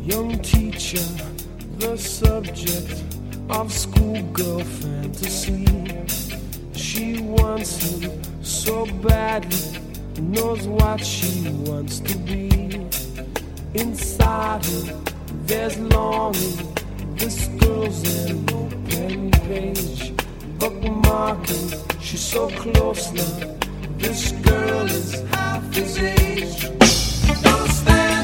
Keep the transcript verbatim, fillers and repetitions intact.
Young teacher, the subject of schoolgirl fantasy. She wants him so badly, knows what she wants to be. Inside her, there's longing. This girl's an open page, bookmarking. She's so close now. This girl is half his age. Don't stand.